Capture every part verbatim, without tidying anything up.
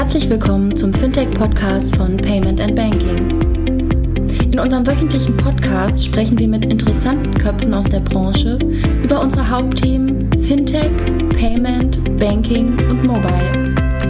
Herzlich willkommen zum Fintech-Podcast von Payment and Banking. In unserem wöchentlichen Podcast sprechen wir mit interessanten Köpfen aus der Branche über unsere Hauptthemen Fintech, Payment, Banking und Mobile.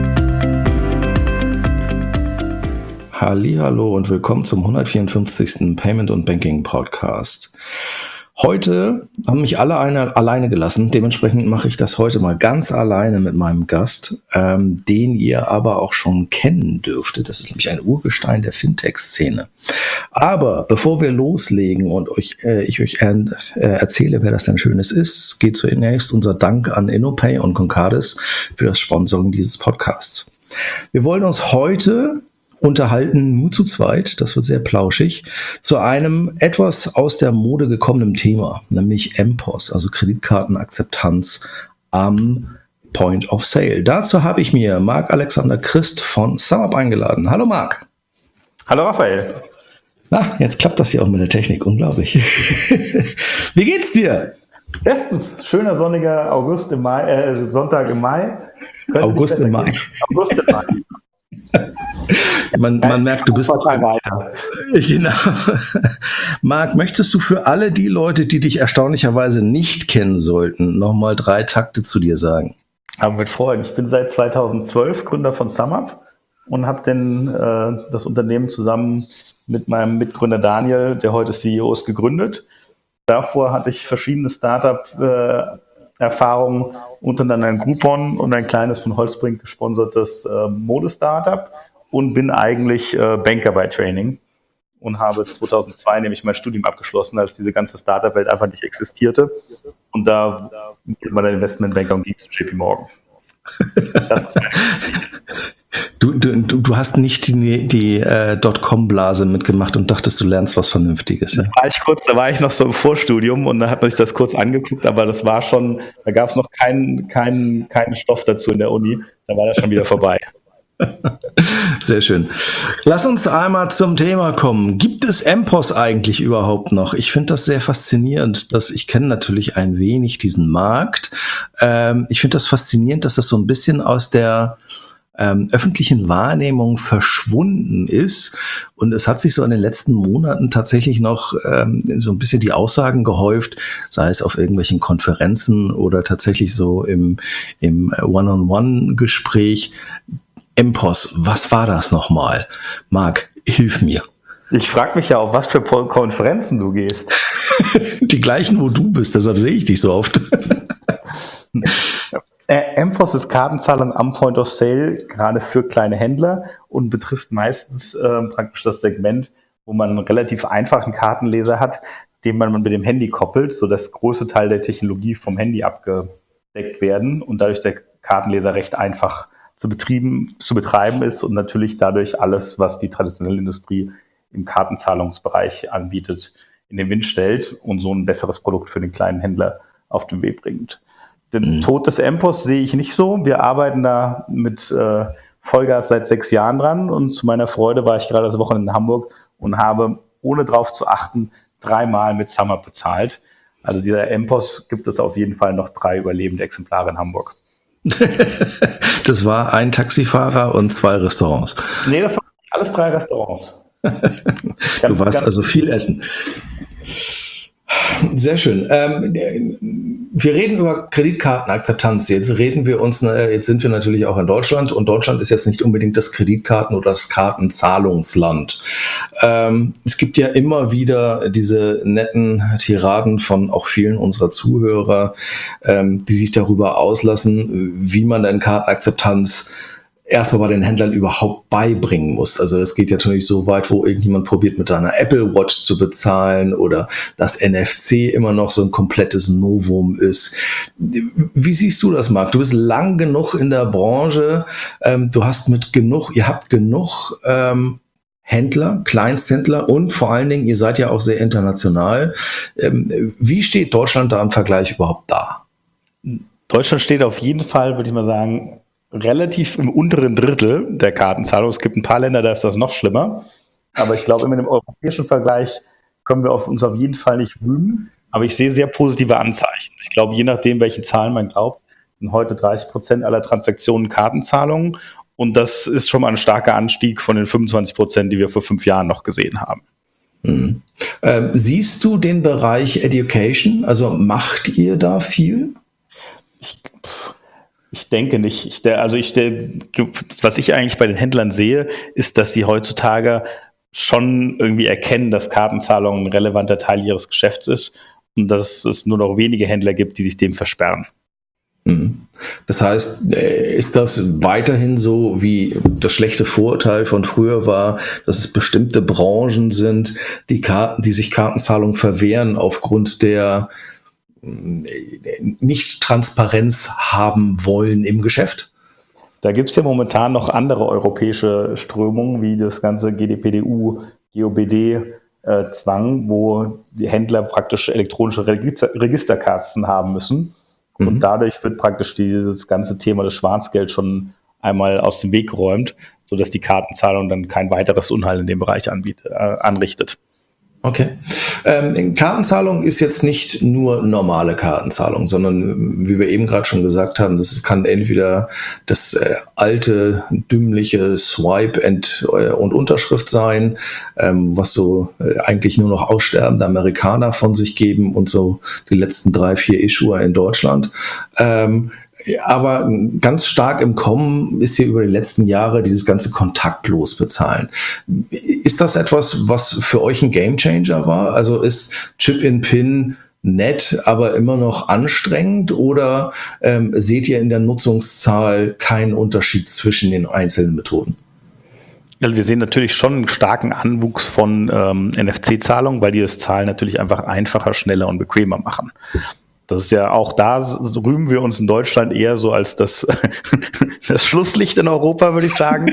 Hallihallo und willkommen zum hundertvierundfünfzigsten Payment und Banking Podcast. Heute haben mich alle eine, alleine gelassen, dementsprechend mache ich das heute mal ganz alleine mit meinem Gast, ähm, den ihr aber auch schon kennen dürftet. Das ist nämlich ein Urgestein der Fintech-Szene. Aber bevor wir loslegen und euch, äh, ich euch äh, erzähle, wer das denn Schönes ist, geht zunächst unser Dank an InnoPay und Concardis für das Sponsoring dieses Podcasts. Wir wollen uns heute unterhalten, nur zu zweit, das wird sehr plauschig, zu einem etwas aus der Mode gekommenen Thema, nämlich M P O S, also Kreditkartenakzeptanz am Point of Sale. Dazu habe ich mir Marc-Alexander Christ von SumUp eingeladen. Hallo Marc. Hallo Raphael. Na, jetzt klappt das hier auch mit der Technik, unglaublich. Wie geht's dir? Bestens, schöner sonniger August im Mai, äh, Sonntag im Mai. Könnte August im Mai. August im Mai. Man, man merkt, du bist weiter. Genau. Marc, möchtest du für alle die Leute, die dich erstaunlicherweise nicht kennen sollten, nochmal drei Takte zu dir sagen? Aber mit Freuden. Ich bin seit zweitausendzwölf Gründer von SumUp und habe denn äh, das Unternehmen zusammen mit meinem Mitgründer Daniel, der heute C E O ist, gegründet. Davor hatte ich verschiedene Startup-Erfahrungen, äh, unter anderem ein Groupon und ein kleines von Holzbrink gesponsertes äh, Mode-Startup und bin eigentlich äh, Banker bei Training und habe zweitausendzwei nämlich mein Studium abgeschlossen, als diese ganze Startup-Welt einfach nicht existierte. Und da wurde man ein Investmentbanker und ging zu J P Morgan. Das ist meine Du, du, du hast nicht die, die äh, Dotcom-Blase mitgemacht und dachtest, du lernst was Vernünftiges. Ja? Da war ich kurz, da war ich noch so im Vorstudium und da hat man sich das kurz angeguckt, aber das war schon, da gab es noch keinen keinen keinen Stoff dazu in der Uni, da war das schon wieder vorbei. Sehr schön. Lass uns einmal zum Thema kommen. Gibt es M P O S eigentlich überhaupt noch? Ich finde das sehr faszinierend, dass ich kenne natürlich ein wenig diesen Markt. Ähm, ich finde das faszinierend, dass das so ein bisschen aus der Ähm, öffentlichen Wahrnehmung verschwunden ist. Und es hat sich so in den letzten Monaten tatsächlich noch ähm, so ein bisschen die Aussagen gehäuft, sei es auf irgendwelchen Konferenzen oder tatsächlich so im, im One-on-One-Gespräch. M P O S, was war das nochmal? Marc, hilf mir. Ich frage mich ja, auf was für Konferenzen du gehst. Die gleichen, wo du bist, deshalb sehe ich dich so oft. M P O S ist Kartenzahlung am Point of Sale, gerade für kleine Händler und betrifft meistens äh, praktisch das Segment, wo man einen relativ einfachen Kartenleser hat, den man mit dem Handy koppelt, sodass große Teil der Technologie vom Handy abgedeckt werden und dadurch der Kartenleser recht einfach zu, betrieben, zu betreiben ist und natürlich dadurch alles, was die traditionelle Industrie im Kartenzahlungsbereich anbietet, in den Wind stellt und so ein besseres Produkt für den kleinen Händler auf den Weg bringt. Den Tod des M P O S sehe ich nicht so. Wir arbeiten da mit äh, Vollgas seit sechs Jahren dran und zu meiner Freude war ich gerade das Wochenende in Hamburg und habe, ohne drauf zu achten, dreimal mit SumUp bezahlt. Also dieser M P O S gibt es auf jeden Fall noch drei überlebende Exemplare in Hamburg. Das war ein Taxifahrer und zwei Restaurants. Nee, das waren alles drei Restaurants. Du warst also viel essen. Sehr schön. Ähm, wir reden über Kreditkartenakzeptanz. Jetzt reden wir uns, jetzt sind wir natürlich auch in Deutschland und Deutschland ist jetzt nicht unbedingt das Kreditkarten- oder das Kartenzahlungsland. Ähm, es gibt ja immer wieder diese netten Tiraden von auch vielen unserer Zuhörer, ähm, die sich darüber auslassen, wie man denn Kartenakzeptanz erstmal bei den Händlern überhaupt beibringen muss. Also es geht ja natürlich so weit, wo irgendjemand probiert, mit einer Apple Watch zu bezahlen oder das N F C immer noch so ein komplettes Novum ist. Wie siehst du das, Marc? Du bist lang genug in der Branche, ähm, du hast mit genug, ihr habt genug ähm, Händler, Kleinsthändler und vor allen Dingen, ihr seid ja auch sehr international. Ähm, wie steht Deutschland da im Vergleich überhaupt da? Deutschland steht auf jeden Fall, würde ich mal sagen, relativ im unteren Drittel der Kartenzahlung. Es gibt ein paar Länder, da ist das noch schlimmer. Aber ich glaube, in dem europäischen Vergleich können wir auf uns auf jeden Fall nicht rühmen. Aber ich sehe sehr positive Anzeichen. Ich glaube, je nachdem, welche Zahlen man glaubt, sind heute dreißig Prozent aller Transaktionen Kartenzahlungen. Und das ist schon mal ein starker Anstieg von den fünfundzwanzig Prozent, die wir vor fünf Jahren noch gesehen haben. Mhm. Ähm, siehst du den Bereich Education? Also macht ihr da viel? Ich, ich denke nicht. Ich, also ich, was ich eigentlich bei den Händlern sehe, ist, dass die heutzutage schon irgendwie erkennen, dass Kartenzahlung ein relevanter Teil ihres Geschäfts ist und dass es nur noch wenige Händler gibt, die sich dem versperren. Das heißt, ist das weiterhin so, wie das schlechte Vorurteil von früher war, dass es bestimmte Branchen sind, die, Karten, die sich Kartenzahlung verwehren aufgrund der Nicht-Transparenz haben wollen im Geschäft? Da gibt es ja momentan noch andere europäische Strömungen, wie das ganze G D P D U, G O B D-Zwang, wo die Händler praktisch elektronische Register- Registerkarten haben müssen. Und dadurch wird praktisch dieses ganze Thema des Schwarzgelds schon einmal aus dem Weg geräumt, sodass die Kartenzahlung dann kein weiteres Unheil in dem Bereich anbietet, äh, anrichtet. Okay. Ähm, Kartenzahlung ist jetzt nicht nur normale Kartenzahlung, sondern wie wir eben gerade schon gesagt haben, das kann entweder das äh, alte, dümmliche Swipe and, äh, und Unterschrift sein, ähm, was so äh, eigentlich nur noch aussterbende Amerikaner von sich geben und so die letzten drei, vier Issuer in Deutschland. Ähm, Aber ganz stark im Kommen ist hier über die letzten Jahre dieses ganze kontaktlos bezahlen. Ist das etwas, was für euch ein Gamechanger war? Also ist Chip-in-Pin nett, aber immer noch anstrengend? Oder ähm, seht ihr in der Nutzungszahl keinen Unterschied zwischen den einzelnen Methoden? Also wir sehen natürlich schon einen starken Anwuchs von ähm, N F C-Zahlungen, weil die das Zahlen natürlich einfach einfacher, schneller und bequemer machen. Das ist ja auch da, so rühmen wir uns in Deutschland eher so als das, das Schlusslicht in Europa, würde ich sagen,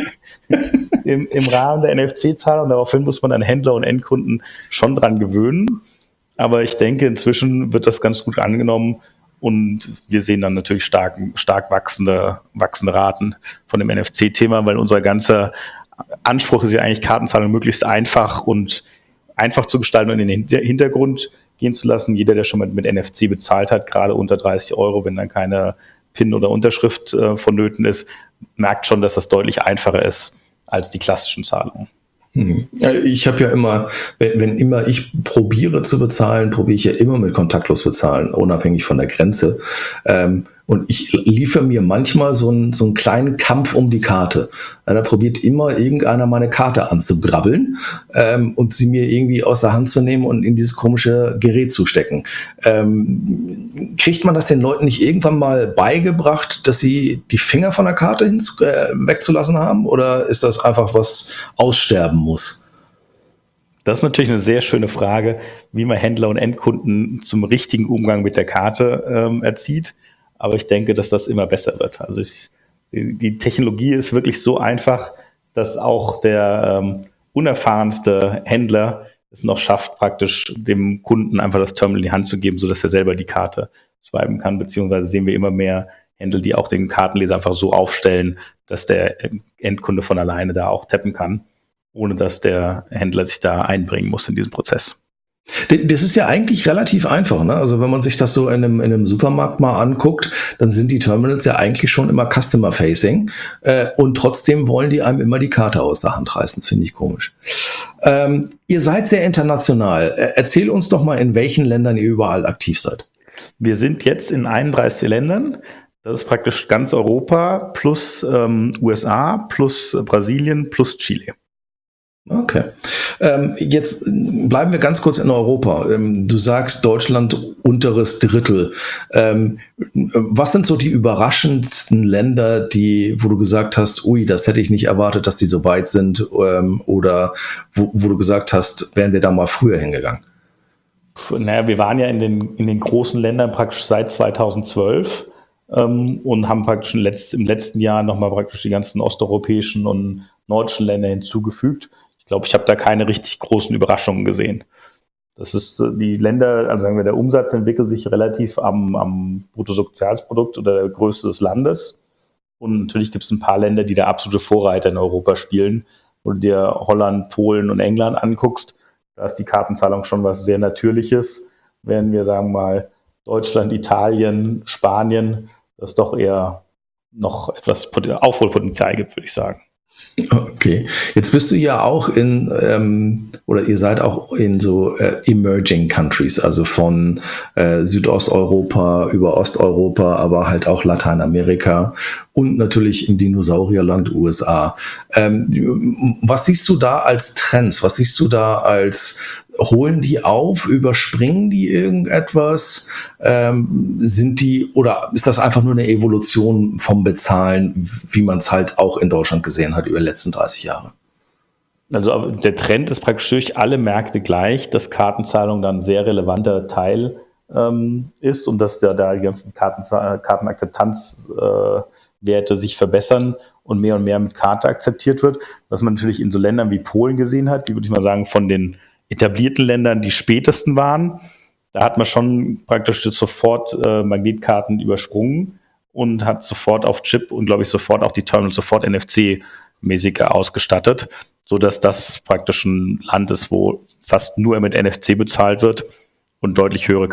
im, im Rahmen der N F C-Zahlung. Daraufhin muss man dann Händler und Endkunden schon dran gewöhnen. Aber ich denke, inzwischen wird das ganz gut angenommen und wir sehen dann natürlich stark, stark wachsende, wachsende Raten von dem N F C-Thema, weil unser ganzer Anspruch ist ja eigentlich, Kartenzahlung möglichst einfach und einfach zu gestalten und in den Hintergrund gehen zu lassen. Jeder, der schon mal mit N F C bezahlt hat, gerade unter dreißig Euro, wenn dann keine PIN oder Unterschrift äh, vonnöten ist, merkt schon, dass das deutlich einfacher ist als die klassischen Zahlungen. Hm. Ich habe ja immer, wenn, wenn immer ich probiere zu bezahlen, probiere ich ja immer mit kontaktlos bezahlen, unabhängig von der Grenze. Ähm, und ich liefere mir manchmal so einen, so einen kleinen Kampf um die Karte. Da probiert immer irgendeiner meine Karte anzugrabbeln ähm, und sie mir irgendwie aus der Hand zu nehmen und in dieses komische Gerät zu stecken. Ähm, kriegt man das den Leuten nicht irgendwann mal beigebracht, dass sie die Finger von der Karte hin, äh, wegzulassen haben? Oder ist das einfach was aussterben muss? Das ist natürlich eine sehr schöne Frage, wie man Händler und Endkunden zum richtigen Umgang mit der Karte ähm, erzieht. Aber ich denke, dass das immer besser wird. Also ich, die Technologie ist wirklich so einfach, dass auch der ähm, unerfahrenste Händler es noch schafft, praktisch dem Kunden einfach das Terminal in die Hand zu geben, sodass er selber die Karte swipen kann. Beziehungsweise sehen wir immer mehr Händler, die auch den Kartenleser einfach so aufstellen, dass der Endkunde von alleine da auch tappen kann, ohne dass der Händler sich da einbringen muss in diesen Prozess. Das ist ja eigentlich relativ einfach, ne? Also wenn man sich das so in einem, in einem Supermarkt mal anguckt, dann sind die Terminals ja eigentlich schon immer Customer-Facing äh, und trotzdem wollen die einem immer die Karte aus der Hand reißen, finde ich komisch. Ähm, ihr seid sehr international. Erzähl uns doch mal, in welchen Ländern ihr überall aktiv seid. Wir sind jetzt in einunddreißig Ländern. Das ist praktisch ganz Europa plus ähm, U S A plus äh, Brasilien plus Chile. Okay. Ähm, jetzt bleiben wir ganz kurz in Europa. Ähm, du sagst Deutschland unteres Drittel. Ähm, was sind so die überraschendsten Länder, die, wo du gesagt hast, ui, das hätte ich nicht erwartet, dass die so weit sind, ähm, oder wo, wo du gesagt hast, wären wir da mal früher hingegangen? Naja, wir waren ja in den, in den großen Ländern praktisch seit zweitausendzwölf ähm, und haben praktisch im, Letz-, im letzten Jahr nochmal praktisch die ganzen osteuropäischen und nordischen Länder hinzugefügt. Ich glaube, ich habe da keine richtig großen Überraschungen gesehen. Das ist die Länder, also sagen wir, der Umsatz entwickelt sich relativ am, am Bruttosozialprodukt oder der Größe des Landes. Und natürlich gibt es ein paar Länder, die da absolute Vorreiter in Europa spielen. Wenn du dir Holland, Polen und England anguckst, da ist die Kartenzahlung schon was sehr Natürliches. Während wir, sagen wir mal, Deutschland, Italien, Spanien, das doch eher noch etwas Aufholpotenzial gibt, würde ich sagen. Okay, jetzt bist du ja auch in, ähm, oder ihr seid auch in so äh, Emerging Countries, also von äh, Südosteuropa über Osteuropa, aber halt auch Lateinamerika und natürlich im Dinosaurierland U S A. Ähm, was siehst du da als Trends? Was siehst du da als, holen die auf, überspringen die irgendetwas? Ähm, sind die, oder ist das einfach nur eine Evolution vom Bezahlen, wie man es halt auch in Deutschland gesehen hat über die letzten dreißig Jahre? Also der Trend ist praktisch durch alle Märkte gleich, dass Kartenzahlung dann ein sehr relevanter Teil ähm, ist und dass da, da die ganzen Karten, Kartenakzeptanzwerte äh, sich verbessern und mehr und mehr mit Karte akzeptiert wird. Was man natürlich in so Ländern wie Polen gesehen hat, die würde ich mal sagen von den etablierten Ländern die spätesten waren. Da hat man schon praktisch sofort äh, Magnetkarten übersprungen und hat sofort auf Chip und glaube ich sofort auch die Terminals sofort N F C-mäßiger ausgestattet, sodass das praktisch ein Land ist, wo fast nur mit N F C bezahlt wird und deutlich höhere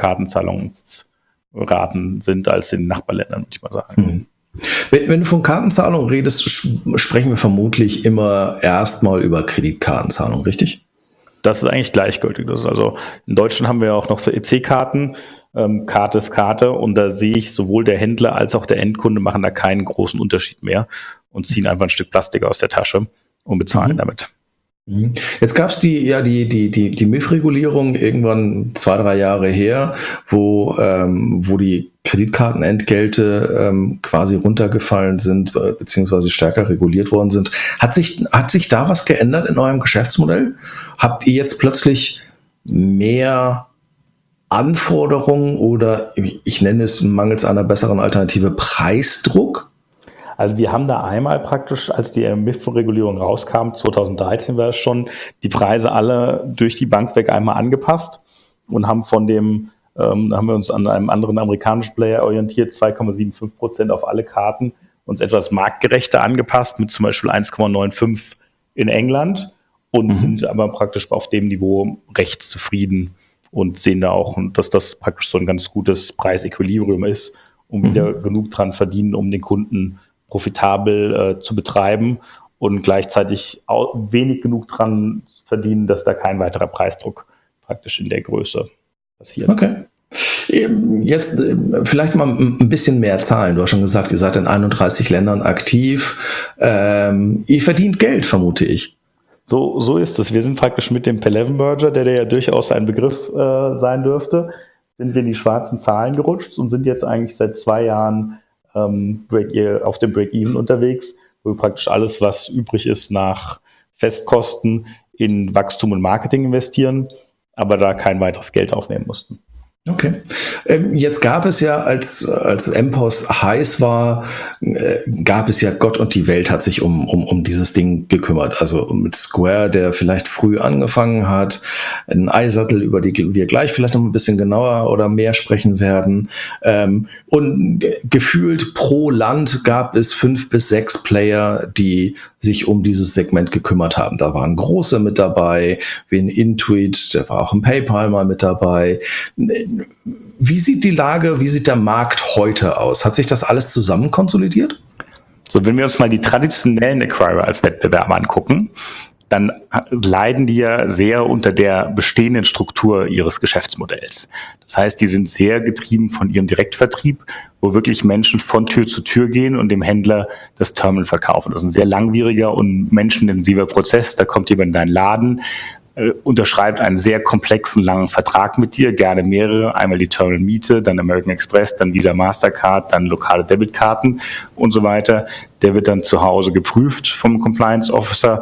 Kartenzahlungsraten sind als in den Nachbarländern, würde ich mal sagen. Mhm. Wenn, wenn du von Kartenzahlung redest, sprechen wir vermutlich immer erstmal über Kreditkartenzahlung, richtig? Das ist eigentlich gleichgültig. Das ist also in Deutschland haben wir auch noch so E C-Karten. Ähm, Karte ist Karte und da sehe ich sowohl der Händler als auch der Endkunde machen da keinen großen Unterschied mehr und ziehen einfach ein Stück Plastik aus der Tasche und bezahlen mhm. damit. Jetzt gab es die, ja, die, die, die, die M I F-Regulierung irgendwann zwei, drei Jahre her, wo, ähm, wo die Kreditkartenentgelte ähm, quasi runtergefallen sind, beziehungsweise stärker reguliert worden sind. Hat sich, hat sich da was geändert in eurem Geschäftsmodell? Habt ihr jetzt plötzlich mehr Anforderungen oder, ich nenne es mangels einer besseren Alternative, Preisdruck? Also wir haben da einmal praktisch, als die M I F-Regulierung rauskam, zwanzig dreizehn war es schon, die Preise alle durch die Bank weg einmal angepasst und haben von dem, ähm, haben wir uns an einem anderen amerikanischen Player orientiert, zwei Komma fünfundsiebzig Prozent auf alle Karten, uns etwas marktgerechter angepasst, mit zum Beispiel eins Komma fünfundneunzig in England und mhm. sind aber praktisch auf dem Niveau recht zufrieden und sehen da auch, dass das praktisch so ein ganz gutes Preisequilibrium ist, um mhm. wieder genug dran verdienen, um den Kunden profitabel äh, zu betreiben und gleichzeitig auch wenig genug dran verdienen, dass da kein weiterer Preisdruck praktisch in der Größe passiert. Okay. Jetzt vielleicht mal ein bisschen mehr Zahlen. Du hast schon gesagt, ihr seid in einunddreißig Ländern aktiv. Ähm, ihr verdient Geld, vermute ich. So, so ist es. Wir sind praktisch mit dem Peleven-Merger, der, der ja durchaus ein Begriff äh, sein dürfte, sind wir in die schwarzen Zahlen gerutscht und sind jetzt eigentlich seit zwei Jahren ähm, Break, auf dem Break-Even unterwegs, wo wir praktisch alles, was übrig ist, nach Festkosten in Wachstum und Marketing investieren, aber da kein weiteres Geld aufnehmen mussten. Okay. Ähm, jetzt gab es ja, als, als M P O S heiß war, äh, gab es ja Gott und die Welt hat sich um, um, um dieses Ding gekümmert. Also mit Square, der vielleicht früh angefangen hat, ein iSettle, über die wir gleich vielleicht noch ein bisschen genauer oder mehr sprechen werden. Ähm, und gefühlt pro Land gab es fünf bis sechs Player, die sich um dieses Segment gekümmert haben. Da waren große mit dabei, wie ein Intuit, der war auch ein PayPal mal mit dabei. Wie sieht die Lage, wie sieht der Markt heute aus? Hat sich das alles zusammen konsolidiert? So, wenn wir uns mal die traditionellen Acquirer als Wettbewerber angucken, dann leiden die ja sehr unter der bestehenden Struktur ihres Geschäftsmodells. Das heißt, die sind sehr getrieben von ihrem Direktvertrieb, wo wirklich Menschen von Tür zu Tür gehen und dem Händler das Terminal verkaufen. Das ist ein sehr langwieriger und menschenintensiver Prozess. Da kommt jemand in deinen Laden, äh, unterschreibt einen sehr komplexen, langen Vertrag mit dir, gerne mehrere, einmal die Terminal-Miete, dann American Express, dann Visa Mastercard, dann lokale Debitkarten und so weiter. Der wird dann zu Hause geprüft vom Compliance Officer,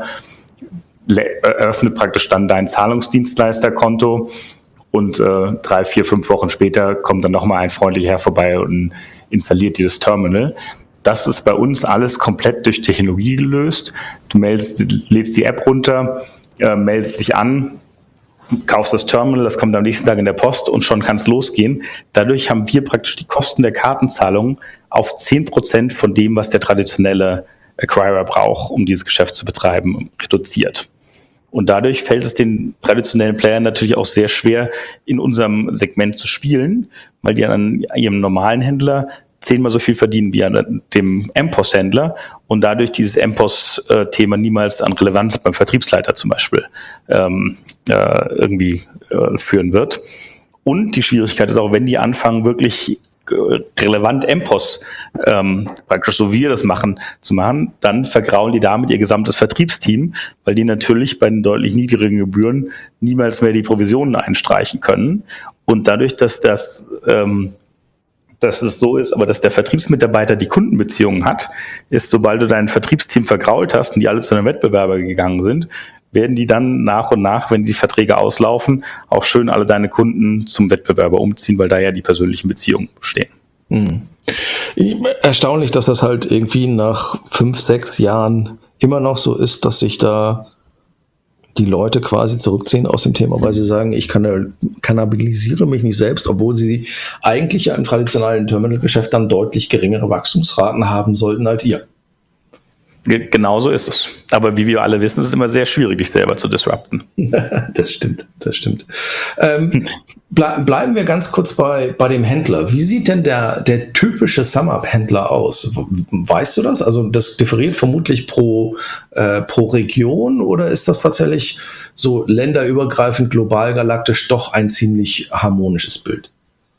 eröffnet praktisch dann dein Zahlungsdienstleisterkonto und äh, drei, vier, fünf Wochen später kommt dann nochmal ein freundlicher Herr vorbei und installiert dir das Terminal. Das ist bei uns alles komplett durch Technologie gelöst. Du meldest, lädst die App runter, äh, meldest dich an, kaufst das Terminal, das kommt am nächsten Tag in der Post und schon kann es losgehen. Dadurch haben wir praktisch die Kosten der Kartenzahlung auf zehn Prozent von dem, was der traditionelle Acquirer braucht, um dieses Geschäft zu betreiben, reduziert. Und dadurch fällt es den traditionellen Playern natürlich auch sehr schwer, in unserem Segment zu spielen, weil die an ihrem normalen Händler zehnmal so viel verdienen wie an dem M P O S-Händler und dadurch dieses M P O S-Thema niemals an Relevanz beim Vertriebsleiter zum Beispiel ähm, äh, irgendwie äh, führen wird. Und die Schwierigkeit ist auch, wenn die anfangen, wirklich relevant M P O S, ähm, praktisch so wie wir das machen, zu machen, dann vergraulen die damit ihr gesamtes Vertriebsteam, weil die natürlich bei den deutlich niedrigen Gebühren niemals mehr die Provisionen einstreichen können. Und dadurch, dass das ähm, dass es so ist, aber dass der Vertriebsmitarbeiter die Kundenbeziehungen hat, ist, sobald du dein Vertriebsteam vergrault hast und die alle zu einem Wettbewerber gegangen sind, werden die dann nach und nach, wenn die Verträge auslaufen, auch schön alle deine Kunden zum Wettbewerber umziehen, weil da ja die persönlichen Beziehungen bestehen. Mhm. Erstaunlich, dass das halt irgendwie nach fünf, sechs Jahren immer noch so ist, dass sich da die Leute quasi zurückziehen aus dem Thema, weil sie sagen, ich kann, kannabilisiere mich nicht selbst, obwohl sie eigentlich ja im traditionellen Terminalgeschäft dann deutlich geringere Wachstumsraten haben sollten als ihr. Genauso ist es. Aber wie wir alle wissen, ist es immer sehr schwierig, dich selber zu disrupten. Das stimmt, das stimmt. Ähm, ble- bleiben wir ganz kurz bei, bei dem Händler. Wie sieht denn der, der typische SumUp-Händler aus? Weißt du das? Also das differiert vermutlich pro, äh, pro Region oder ist das tatsächlich so länderübergreifend, global galaktisch doch ein ziemlich harmonisches Bild?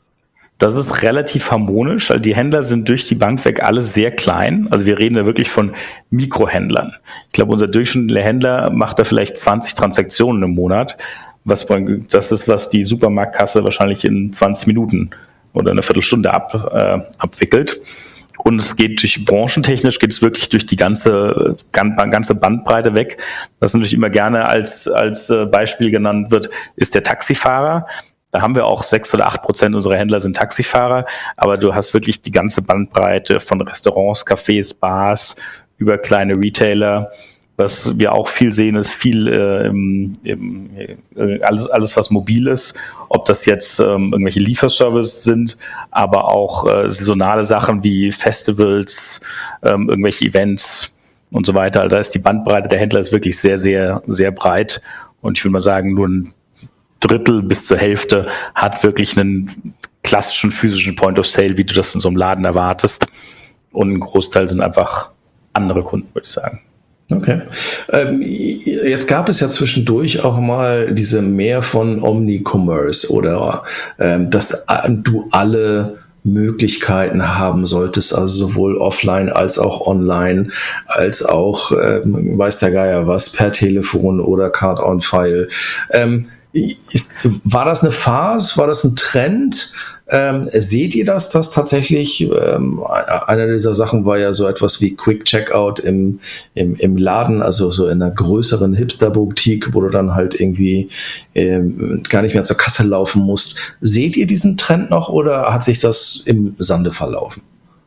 Das ist relativ harmonisch. Also die Händler sind durch die Bank weg alle sehr klein. Also wir reden da wirklich von Mikrohändlern. Ich glaube, unser durchschnittlicher Händler macht da vielleicht zwanzig Transaktionen im Monat. Was, das ist, was die Supermarktkasse wahrscheinlich in zwanzig Minuten oder eine Viertelstunde ab, äh, abwickelt. Und es geht durch branchentechnisch, geht es wirklich durch die ganze, ganze Bandbreite weg. Was natürlich immer gerne als, als Beispiel genannt wird, ist der Taxifahrer. Da haben wir auch sechs oder acht Prozent unserer Händler sind Taxifahrer, aber du hast wirklich die ganze Bandbreite von Restaurants, Cafés, Bars über kleine Retailer. Was wir auch viel sehen, ist viel äh, im, im, äh, alles, alles, was mobil ist, ob das jetzt ähm, irgendwelche Lieferservices sind, aber auch äh, saisonale Sachen wie Festivals, ähm, irgendwelche Events und so weiter. Da ist die Bandbreite der Händler ist wirklich sehr, sehr, sehr breit und ich würde mal sagen, nur ein Drittel bis zur Hälfte hat wirklich einen klassischen physischen Point of Sale, wie du das in so einem Laden erwartest. Und ein Großteil sind einfach andere Kunden, würde ich sagen. Okay. Ähm, jetzt gab es ja zwischendurch auch mal diese Mehr von Omnicommerce oder ähm, dass du alle Möglichkeiten haben solltest, also sowohl offline als auch online, als auch, ähm, weiß der Geier was, per Telefon oder Card on File. Ähm, Ist, war das eine Phase? War das ein Trend? Ähm, seht ihr das, dass tatsächlich ähm, einer dieser Sachen war ja so etwas wie Quick Checkout im, im, im Laden, also so in einer größeren Hipster-Boutique, wo du dann halt irgendwie ähm, gar nicht mehr zur Kasse laufen musst. Seht ihr diesen Trend noch oder hat sich das im Sande verlaufen?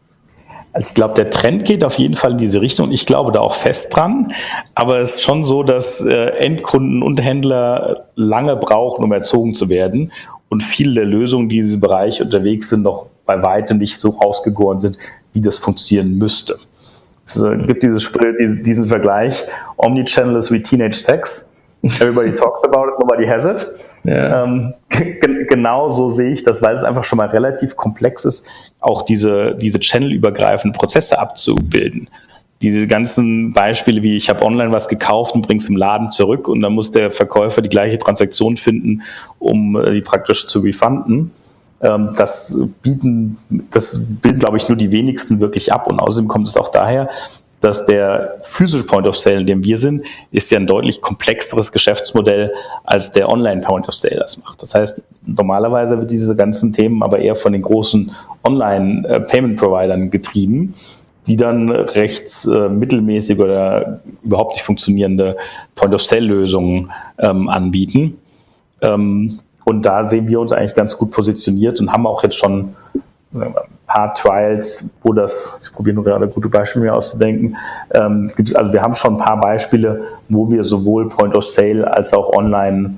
Also ich glaube, der Trend geht auf jeden Fall in diese Richtung. Ich glaube da auch fest dran. Aber es ist schon so, dass äh, Endkunden und Händler lange brauchen, um erzogen zu werden. Und viele der Lösungen, die in diesem Bereich unterwegs sind, noch bei weitem nicht so rausgegoren sind, wie das funktionieren müsste. Es äh, gibt dieses Spiel, diesen Vergleich. Omnichannel is wie Teenage Sex. Everybody talks about it, nobody has it. Ja. Ähm, g- genau so sehe ich das, weil es einfach schon mal relativ komplex ist, auch diese, diese channelübergreifenden Prozesse abzubilden. Diese ganzen Beispiele wie ich habe online was gekauft und bring's im Laden zurück und dann muss der Verkäufer die gleiche Transaktion finden, um äh, die praktisch zu refunden. Ähm, das bieten, das bilden, glaube ich, nur die wenigsten wirklich ab und außerdem kommt es auch daher, dass der physische Point of Sale, in dem wir sind, ist ja ein deutlich komplexeres Geschäftsmodell, als der Online Point of Sale das macht. Das heißt, normalerweise wird diese ganzen Themen aber eher von den großen Online-Payment-Providern getrieben, die dann recht äh, mittelmäßig oder überhaupt nicht funktionierende Point of Sale-Lösungen ähm, anbieten. Ähm, und da sehen wir uns eigentlich ganz gut positioniert und haben auch jetzt schon ein paar Trials, wo das, ich probiere nur gerade gute Beispiele mir auszudenken, ähm, also wir haben schon ein paar Beispiele, wo wir sowohl Point of Sale als auch online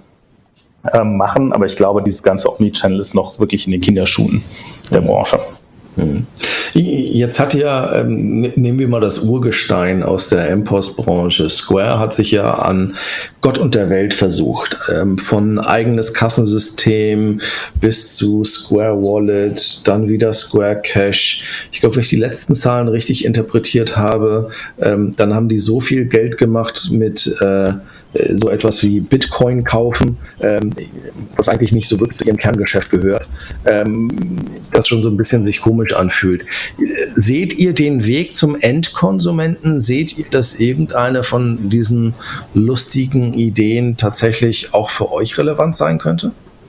ähm, machen, aber ich glaube, dieses ganze Omnichannel ist noch wirklich in den Kinderschuhen der Branche. Jetzt hat ja, ähm, nehmen wir mal das Urgestein aus der M P O S-Branche. Square hat sich ja an Gott und der Welt versucht. Ähm, von eigenes Kassensystem bis zu Square Wallet, dann wieder Square Cash. Ich glaube, wenn ich die letzten Zahlen richtig interpretiert habe, ähm, dann haben die so viel Geld gemacht mit äh, so etwas wie Bitcoin kaufen, ähm, was eigentlich nicht so wirklich zu ihrem Kerngeschäft gehört, ähm, das schon so ein bisschen sich komisch anfühlt. Seht ihr den Weg zum Endkonsumenten? Seht ihr, dass irgendeine von diesen lustigen Ideen tatsächlich auch für euch relevant sein könnte?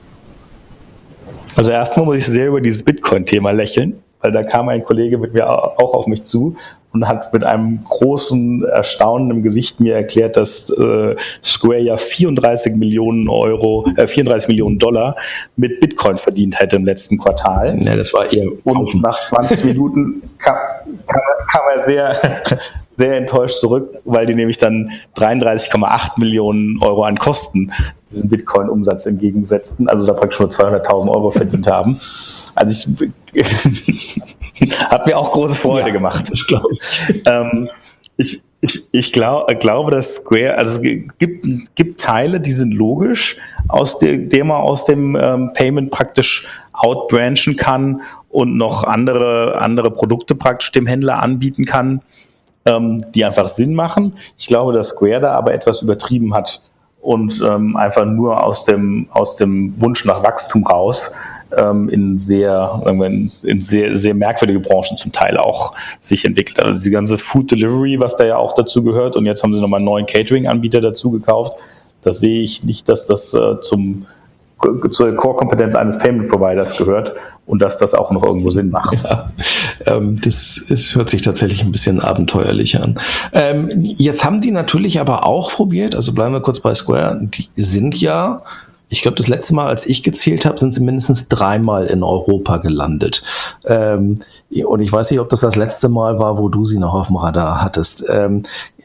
Also erstmal muss ich sehr über dieses Bitcoin-Thema lächeln, weil da kam ein Kollege mit mir auch auf mich zu und hat mit einem großen Erstaunen im Gesicht mir erklärt, dass äh, Square ja vierunddreißig Millionen Euro, äh, vierunddreißig Millionen Dollar mit Bitcoin verdient hätte im letzten Quartal. Ja, das war eher. Und nach zwanzig Minuten kam, kam, kam er sehr, sehr enttäuscht zurück, weil die nämlich dann dreiunddreißig Komma acht Millionen Euro an Kosten diesen Bitcoin-Umsatz entgegensetzten, also da praktisch nur zweihunderttausend Euro verdient haben. Also ich hat mir auch große Freude ja, gemacht. Ich glaube, ähm, ich, ich, ich glaub, glaube, dass Square, also es gibt, gibt Teile, die sind logisch, aus der, der man aus dem ähm, Payment praktisch outbranchen kann und noch andere, andere Produkte praktisch dem Händler anbieten kann, ähm, die einfach Sinn machen. Ich glaube, dass Square da aber etwas übertrieben hat und ähm, einfach nur aus dem, aus dem Wunsch nach Wachstum raus in sehr, in sehr, sehr merkwürdige Branchen zum Teil auch sich entwickelt. Also die ganze Food Delivery, was da ja auch dazu gehört, und jetzt haben sie nochmal einen neuen Catering-Anbieter dazu gekauft. Das sehe ich nicht, dass das äh, zum, zur Core-Kompetenz eines Payment-Providers gehört und dass das auch noch irgendwo Sinn macht. Ja, ähm, das ist, hört sich tatsächlich ein bisschen abenteuerlich an. Ähm, jetzt haben die natürlich aber auch probiert, also bleiben wir kurz bei Square, die sind ja, ich glaube, das letzte Mal, als ich gezählt habe, sind sie mindestens dreimal in Europa gelandet. Ähm, und ich weiß nicht, ob das das letzte Mal war, wo du sie noch auf dem Radar hattest. Ähm,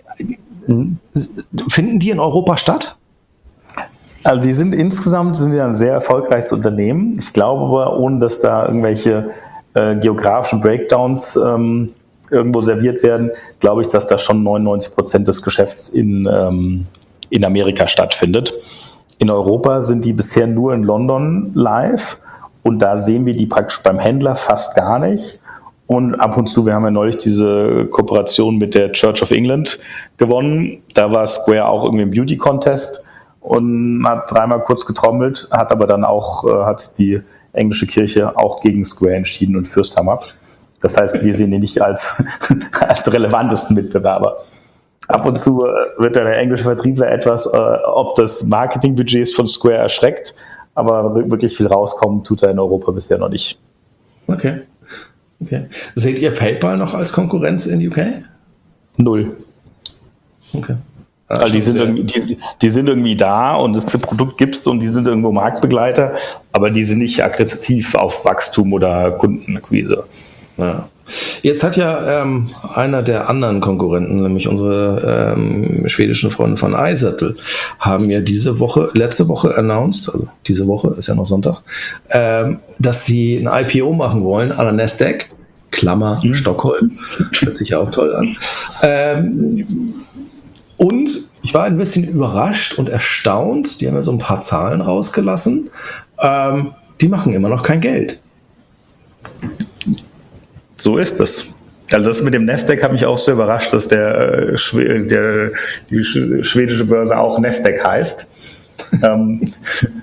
finden die in Europa statt? Also die sind insgesamt sind ja ein sehr erfolgreiches Unternehmen. Ich glaube aber, ohne dass da irgendwelche äh, geografischen Breakdowns ähm, irgendwo serviert werden, glaube ich, dass da schon neunundneunzig Prozent des Geschäfts in, ähm, in Amerika stattfindet. In Europa sind die bisher nur in London live und da sehen wir die praktisch beim Händler fast gar nicht. Und ab und zu, wir haben ja neulich diese Kooperation mit der Church of England gewonnen. Da war Square auch irgendwie im Beauty Contest und hat dreimal kurz getrommelt, hat aber dann auch, äh, hat die englische Kirche auch gegen Square entschieden und Fürsthammer. Das heißt, wir sehen ihn nicht als, als relevantesten Mitbewerber. Ab und zu wird der englische Vertriebler etwas, äh, ob das Marketingbudgets von Square erschreckt, aber wirklich viel rauskommen tut er in Europa bisher noch nicht. Okay. okay. Seht ihr PayPal noch als Konkurrenz in U K? Null. Okay. Also die sind, irgendwie, die, die sind irgendwie da und das Produkt gibt's und die sind irgendwo Marktbegleiter, aber die sind nicht aggressiv auf Wachstum oder Kundenakquise. Ja. Jetzt hat ja ähm, einer der anderen Konkurrenten, nämlich unsere ähm, schwedischen Freunde von iZettle, haben ja diese Woche, letzte Woche announced, also diese Woche, ist ja noch Sonntag, ähm, dass sie ein I P O machen wollen an der Nasdaq, Klammer mhm. Stockholm, hört sich ja auch toll an. Ähm, und ich war ein bisschen überrascht und erstaunt, die haben ja so ein paar Zahlen rausgelassen, ähm, die machen immer noch kein Geld. So ist das. Also das mit dem Nasdaq hat mich auch sehr überrascht, dass der, äh, der die schwedische Börse auch Nasdaq heißt. ähm,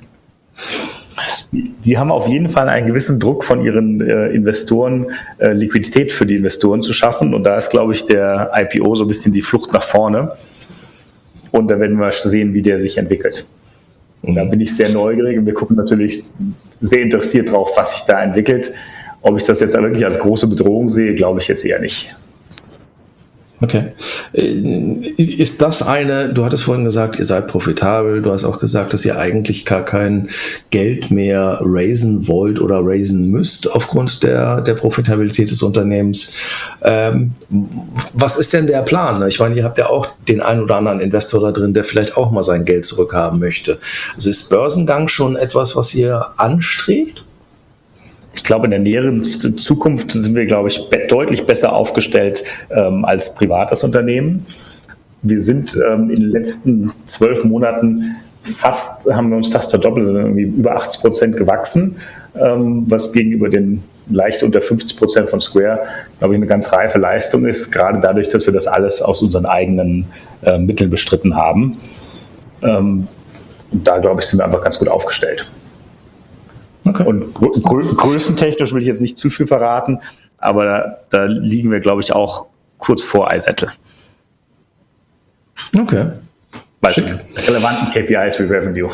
die, die haben auf jeden Fall einen gewissen Druck von ihren äh, Investoren, äh, Liquidität für die Investoren zu schaffen. Und da ist, glaube ich, der I P O so ein bisschen die Flucht nach vorne. Und da werden wir sehen, wie der sich entwickelt. Und da bin ich sehr neugierig und wir gucken natürlich sehr interessiert drauf, was sich da entwickelt. Ob ich das jetzt wirklich als große Bedrohung sehe, glaube ich jetzt eher nicht. Okay. Ist das eine, du hattest vorhin gesagt, ihr seid profitabel, du hast auch gesagt, dass ihr eigentlich gar kein Geld mehr raisen wollt oder raisen müsst aufgrund der, der Profitabilität des Unternehmens. Ähm, was ist denn der Plan? Ich meine, ihr habt ja auch den einen oder anderen Investor da drin, der vielleicht auch mal sein Geld zurückhaben möchte. Also ist Börsengang schon etwas, was ihr anstrebt? Ich glaube, in der näheren Zukunft sind wir, glaube ich, deutlich besser aufgestellt ähm, als privates Unternehmen. Wir sind ähm, in den letzten zwölf Monaten fast, haben wir uns fast verdoppelt, irgendwie über achtzig Prozent gewachsen, ähm, was gegenüber den leicht unter fünfzig Prozent von Square, glaube ich, eine ganz reife Leistung ist, gerade dadurch, dass wir das alles aus unseren eigenen äh, Mitteln bestritten haben. Ähm, und da, glaube ich, sind wir einfach ganz gut aufgestellt. Okay. Und grö- grö- größentechnisch will ich jetzt nicht zu viel verraten, aber da, da liegen wir, glaube ich, auch kurz vor iSettle. Okay. Bei den relevanten K P Is wie Revenue.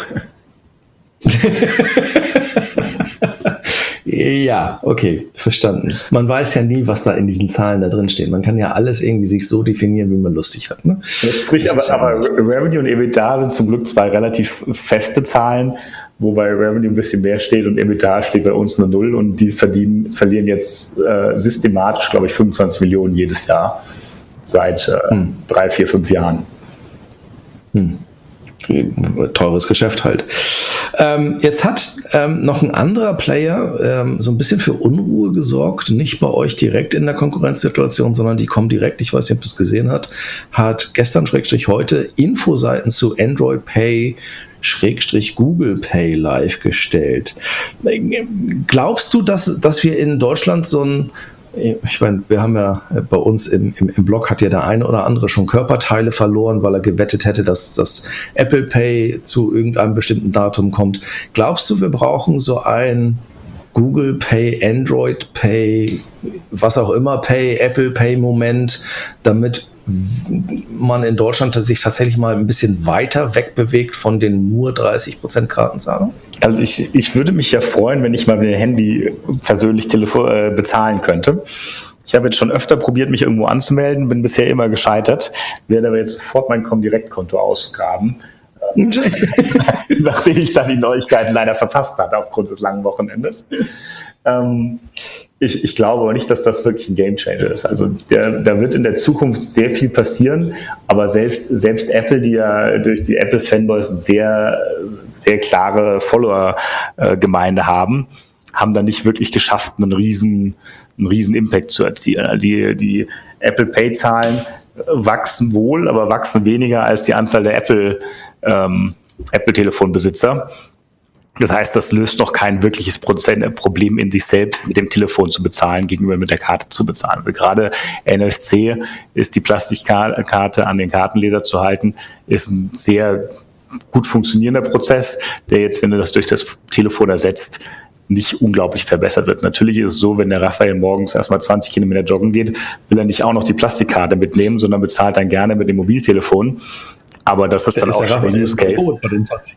Ja, okay, verstanden. Man weiß ja nie, was da in diesen Zahlen da drin steht. Man kann ja alles irgendwie sich so definieren, wie man lustig hat. Ne? Das ist richtig, aber, aber Revenue und EBITDA sind zum Glück zwei relativ feste Zahlen, wobei Revenue ein bisschen mehr steht und EBITDA steht bei uns nur null und die verdienen, verlieren jetzt äh, systematisch, glaube ich, fünfundzwanzig Millionen jedes Jahr seit äh, hm. drei, vier, fünf Jahren. Hm. Teures Geschäft halt. Ähm, jetzt hat ähm, noch ein anderer Player ähm, so ein bisschen für Unruhe gesorgt, nicht bei euch direkt in der Konkurrenzsituation, sondern die kommen direkt, ich weiß nicht, ob du es gesehen hast, hat gestern Schrägstrich heute Infoseiten zu Android Pay Schrägstrich Google Pay live gestellt. Glaubst du, dass, dass wir in Deutschland so ein Ich meine, wir haben ja bei uns im, im, im Blog hat ja der eine oder andere schon Körperteile verloren, weil er gewettet hätte, dass das Apple Pay zu irgendeinem bestimmten Datum kommt. Glaubst du, wir brauchen so ein Google Pay, Android Pay, was auch immer Pay, Apple Pay Moment, damit man in Deutschland sich tatsächlich mal ein bisschen weiter wegbewegt von den nur dreißig Prozent Kartenzahlung? Also ich, ich würde mich ja freuen, wenn ich mal mit dem Handy persönlich telefo- äh, bezahlen könnte. Ich habe jetzt schon öfter probiert, mich irgendwo anzumelden, bin bisher immer gescheitert, werde aber jetzt sofort mein Comdirect-Konto ausgraben, äh, nachdem ich dann die Neuigkeiten leider verpasst hatte aufgrund des langen Wochenendes. Ähm, Ich, ich glaube aber nicht, dass das wirklich ein Gamechanger ist. Also der, da wird in der Zukunft sehr viel passieren, aber selbst, selbst Apple, die ja durch die Apple-Fanboys sehr, sehr klare Follower-Gemeinde haben, haben da nicht wirklich geschafft, einen riesen, einen riesen Impact zu erzielen. Die, die Apple Pay-Zahlen wachsen wohl, aber wachsen weniger als die Anzahl der Apple, ähm, Apple-Telefonbesitzer. Das heißt, das löst noch kein wirkliches Problem in sich selbst, mit dem Telefon zu bezahlen, gegenüber mit der Karte zu bezahlen. Weil gerade N F C ist die Plastikkarte an den Kartenleser zu halten, ist ein sehr gut funktionierender Prozess, der jetzt, wenn du das durch das Telefon ersetzt, nicht unglaublich verbessert wird. Natürlich ist es so, wenn der Raphael morgens erstmal zwanzig Kilometer joggen geht, will er nicht auch noch die Plastikkarte mitnehmen, sondern bezahlt dann gerne mit dem Mobiltelefon. Aber das ist der dann ist auch schon ein Use Case. Bei den zwanzig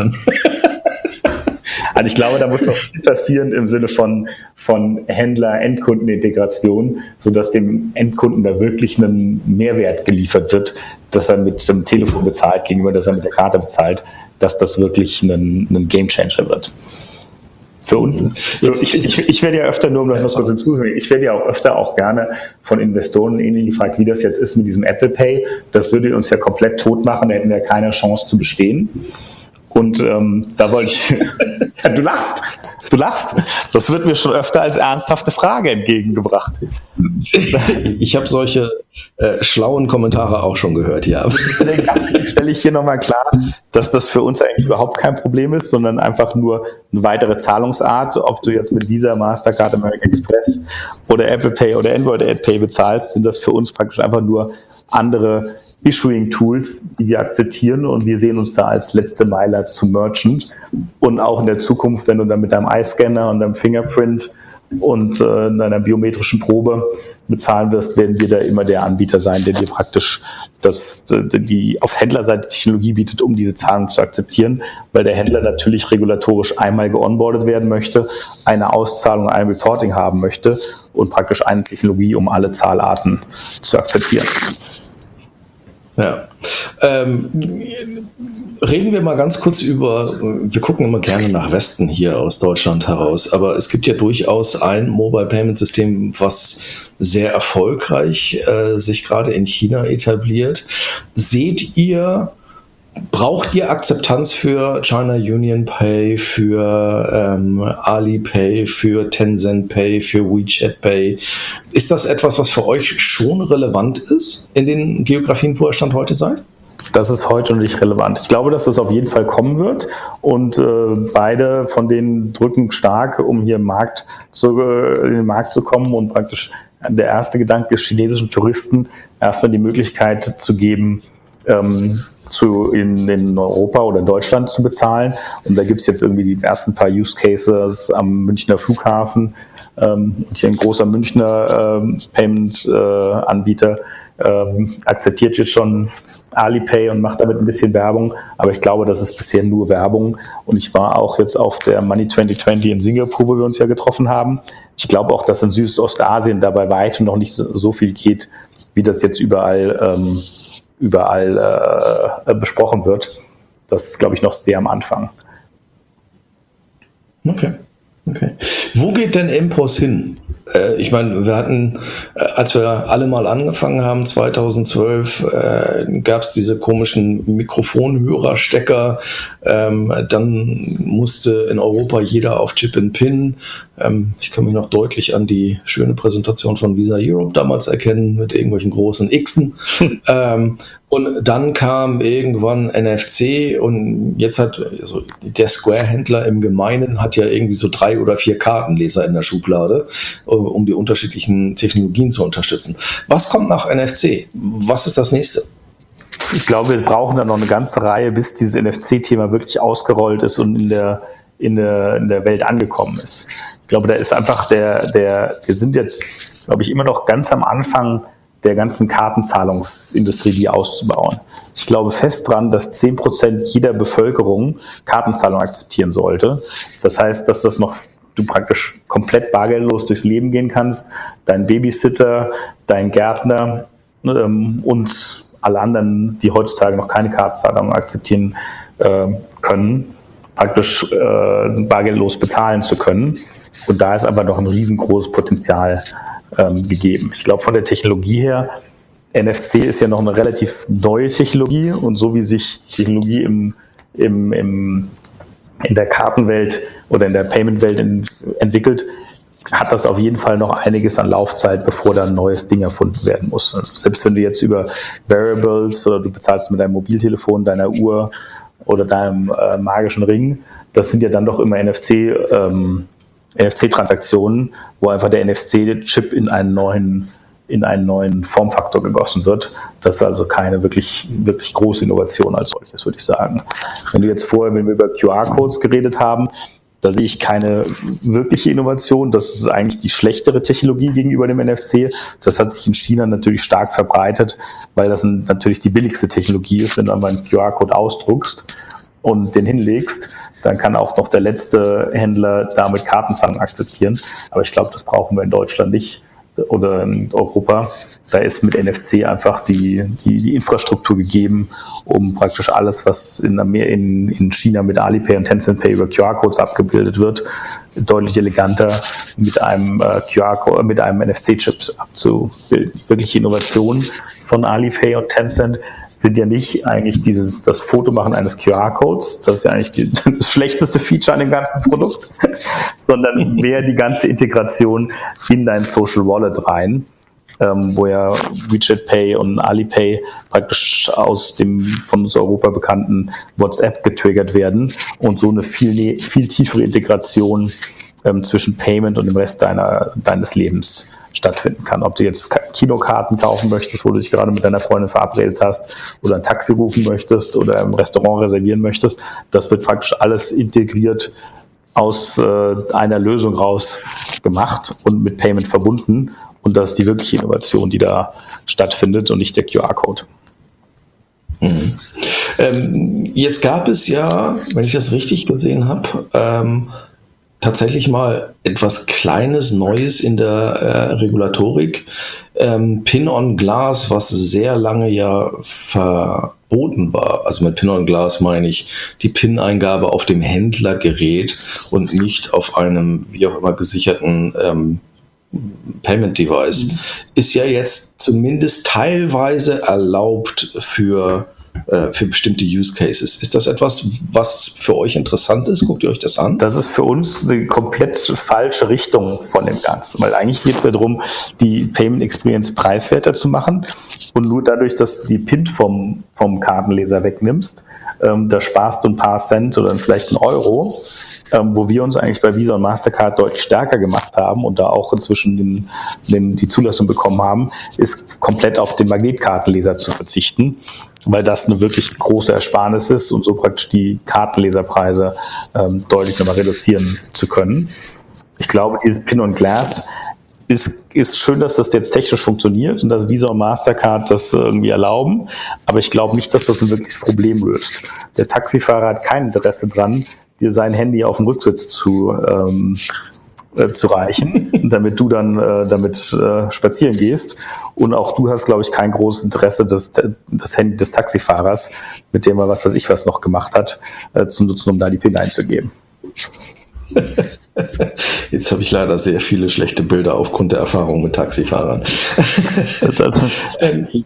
Also ich glaube, da muss noch viel passieren im Sinne von, von Händler-Endkunden-Integration, sodass dem Endkunden da wirklich ein Mehrwert geliefert wird, dass er mit dem Telefon bezahlt gegenüber, dass er mit der Karte bezahlt, dass das wirklich ein, ein Gamechanger wird. Für uns. Für, ich, ich, ich werde ja öfter, nur um das noch kurz hinzuzufügen, ich werde ja auch öfter auch gerne von Investoren ähnlich gefragt, wie das jetzt ist mit diesem Apple Pay. Das würde uns ja komplett tot machen, da hätten wir keine Chance zu bestehen. Und ähm, da wollte ich, ja, du lachst, du lachst. Das wird mir schon öfter als ernsthafte Frage entgegengebracht. Ich habe solche äh, schlauen Kommentare auch schon gehört, ja. Deswegen stelle ich hier nochmal klar, dass das für uns eigentlich überhaupt kein Problem ist, sondern einfach nur eine weitere Zahlungsart. Ob du jetzt mit Visa, Mastercard, American Express oder Apple Pay oder Android Pay bezahlst, sind das für uns praktisch einfach nur andere Issuing-Tools, die wir akzeptieren, und wir sehen uns da als letzte Meile zum Merchant. Und auch in der Zukunft, wenn du dann mit deinem Eye-Scanner und deinem Fingerprint und äh, deiner biometrischen Probe bezahlen wirst, werden wir da immer der Anbieter sein, der dir praktisch das, die auf Händlerseite Technologie bietet, um diese Zahlung zu akzeptieren, weil der Händler natürlich regulatorisch einmal geonboardet werden möchte, eine Auszahlung, ein Reporting haben möchte und praktisch eine Technologie, um alle Zahlarten zu akzeptieren. Ja. Ähm, reden wir mal ganz kurz über, wir gucken immer gerne nach Westen hier aus Deutschland heraus, aber es gibt ja durchaus ein Mobile Payment System, was sehr erfolgreich äh, sich gerade in China etabliert. Seht ihr Braucht ihr Akzeptanz für China Union Pay, für ähm, Alipay, für Tencent Pay, für WeChat Pay? Ist das etwas, was für euch schon relevant ist in den Geografien, wo ihr Stand heute seid? Das ist heute noch nicht relevant. Ich glaube, dass das auf jeden Fall kommen wird und äh, beide von denen drücken stark, um hier im Markt zu, äh, in den Markt zu kommen und praktisch der erste Gedanke ist, chinesischen Touristen erstmal die Möglichkeit zu geben, ähm, zu in, in Europa oder in Deutschland zu bezahlen. Und da gibt es jetzt irgendwie die ersten paar Use Cases am Münchner Flughafen ähm, und hier ein großer Münchner ähm, Payment-Anbieter ähm, akzeptiert jetzt schon Alipay und macht damit ein bisschen Werbung, aber ich glaube, das ist bisher nur Werbung und ich war auch jetzt auf der Money zwanzig zwanzig in Singapur, wo wir uns ja getroffen haben. Ich glaube auch, dass in Südostasien dabei weitem noch nicht so, so viel geht, wie das jetzt überall, ähm, überall äh, besprochen wird. Das ist, glaube ich, noch sehr am Anfang. Okay. Okay. Wo geht denn M P O S hin? Äh, ich meine, wir hatten, äh, als wir alle mal angefangen haben, zweitausendzwölf, äh, gab es diese komischen Mikrofonhörerstecker. Ähm, dann musste in Europa jeder auf Chip and Pin. Ähm, ich kann mich noch deutlich an die schöne Präsentation von Visa Europe damals erkennen, mit irgendwelchen großen Xen. ähm, Und dann kam irgendwann N F C und jetzt hat also der Square-Händler im Gemeinen hat ja irgendwie so drei oder vier Kartenleser in der Schublade, um die unterschiedlichen Technologien zu unterstützen. Was kommt nach N F C? Was ist das nächste? Ich glaube, wir brauchen da noch eine ganze Reihe, bis dieses N F C-Thema wirklich ausgerollt ist und in der, in der, in der Welt angekommen ist. Ich glaube, da ist einfach der, der, wir sind jetzt, glaube ich, immer noch ganz am Anfang der ganzen Kartenzahlungsindustrie, die auszubauen. Ich glaube fest dran, dass zehn Prozent jeder Bevölkerung Kartenzahlung akzeptieren sollte. Das heißt, dass das noch du praktisch komplett bargeldlos durchs Leben gehen kannst, dein Babysitter, dein Gärtner ähm, und alle anderen, die heutzutage noch keine Kartenzahlung akzeptieren äh, können, praktisch äh, bargeldlos bezahlen zu können. Und da ist aber noch ein riesengroßes Potenzial Ähm, gegeben. Ich glaube, von der Technologie her, N F C ist ja noch eine relativ neue Technologie und so wie sich Technologie im, im, im, in der Kartenwelt oder in der Payment-Welt in, entwickelt, hat das auf jeden Fall noch einiges an Laufzeit, bevor da ein neues Ding erfunden werden muss. Also selbst wenn du jetzt über Variables oder du bezahlst mit deinem Mobiltelefon, deiner Uhr oder deinem äh, magischen Ring, das sind ja dann doch immer N F C ähm, N F C-Transaktionen, wo einfach der N F C-Chip in einen neuen, in einen neuen Formfaktor gegossen wird. Das ist also keine wirklich, wirklich große Innovation als solches, würde ich sagen. Wenn du jetzt vorher, wenn wir über Q R-Codes geredet haben, da sehe ich keine wirkliche Innovation. Das ist eigentlich die schlechtere Technologie gegenüber dem N F C. Das hat sich in China natürlich stark verbreitet, weil das natürlich die billigste Technologie ist, wenn du einmal einen Q R-Code ausdruckst und den hinlegst, dann kann auch noch der letzte Händler damit Kartenzahlung akzeptieren. Aber ich glaube, das brauchen wir in Deutschland nicht oder in Europa. Da ist mit N F C einfach die, die, die Infrastruktur gegeben, um praktisch alles, was in, in, in China mit Alipay und Tencent Pay über Q R-Codes abgebildet wird, deutlich eleganter mit einem äh, Q R-Code, mit einem N F C-Chip abzubilden. Wirkliche Innovation von Alipay und Tencent sind ja nicht eigentlich dieses, das Fotomachen eines Q R-Codes, das ist ja eigentlich die, das schlechteste Feature an dem ganzen Produkt, sondern mehr die ganze Integration in dein Social Wallet rein, ähm, wo ja WeChat Pay und Alipay praktisch aus dem von uns Europa bekannten WhatsApp getriggert werden und so eine viel, viel tiefere Integration ähm, zwischen Payment und dem Rest deiner, deines Lebens stattfinden kann. Ob du jetzt Kinokarten kaufen möchtest, wo du dich gerade mit deiner Freundin verabredet hast, oder ein Taxi rufen möchtest oder im Restaurant reservieren möchtest, das wird praktisch alles integriert aus äh, einer Lösung raus gemacht und mit Payment verbunden. Und das ist die wirkliche Innovation, die da stattfindet und nicht der Q R-Code. Mhm. Ähm, jetzt gab es ja, wenn ich das richtig gesehen habe, ähm, tatsächlich mal etwas Kleines, Neues in der äh, Regulatorik. Ähm, Pin on Glass, was sehr lange ja verboten war. Also mit Pin on Glass meine ich die PIN-Eingabe auf dem Händlergerät und nicht auf einem, wie auch immer, gesicherten ähm, Payment-Device. Mhm. Ist ja jetzt zumindest teilweise erlaubt für äh, für bestimmte Use Cases. Ist das etwas, was für euch interessant ist? Guckt ihr euch das an? Das ist für uns eine komplett falsche Richtung von dem Ganzen, weil eigentlich geht es darum, die Payment Experience preiswerter zu machen und nur dadurch, dass du die PIN vom, vom Kartenleser wegnimmst, ähm, da sparst du ein paar Cent oder vielleicht einen Euro, ähm, wo wir uns eigentlich bei Visa und Mastercard deutlich stärker gemacht haben und da auch inzwischen den, den, die Zulassung bekommen haben, ist komplett auf den Magnetkartenleser zu verzichten, weil das eine wirklich große Ersparnis ist und so praktisch die Kartenleserpreise ähm, deutlich nochmal reduzieren zu können. Ich glaube, dieses Pin on Glass ist, ist schön, dass das jetzt technisch funktioniert und dass Visa und Mastercard das irgendwie erlauben, aber ich glaube nicht, dass das ein wirkliches Problem löst. Der Taxifahrer hat kein Interesse dran, dir sein Handy auf dem Rücksitz zu, ähm, äh, zu reichen, damit du dann äh, damit äh, spazieren gehst. Und auch du hast, glaube ich, kein großes Interesse, das, das Handy des Taxifahrers, mit dem er was weiß ich was noch gemacht hat, äh, zu nutzen, um da die PIN einzugeben. Jetzt habe ich leider sehr viele schlechte Bilder aufgrund der Erfahrung mit Taxifahrern. ähm, ja.